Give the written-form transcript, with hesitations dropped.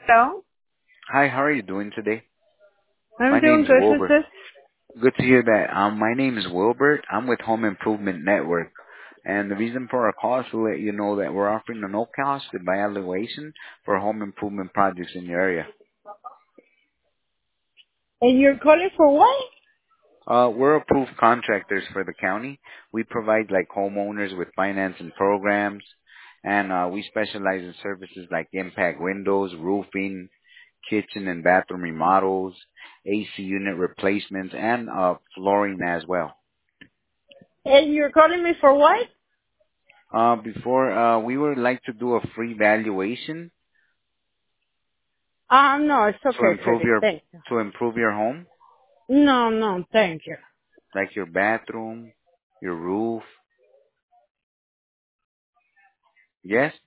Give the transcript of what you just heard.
Hello. Hi, how are you doing today? I'm My doing name's good. Who's Wilbur. this? Good to hear that. My name is Wilbert. I'm with Home Improvement Network. And the reason for our call is to let you know that we're offering a no-cost evaluation for home improvement projects in your area. And you're calling for what? We're approved contractors for the county. We provide like homeowners with financing programs, and we specialize in services like impact windows, roofing, kitchen and bathroom remodels, AC unit replacements, and flooring as well. And you're calling me for what? Before we would like to do a free valuation No, it's to okay, improve Philip. your Thank you. home, No, no, thank you. like your bathroom, your roof. Yes.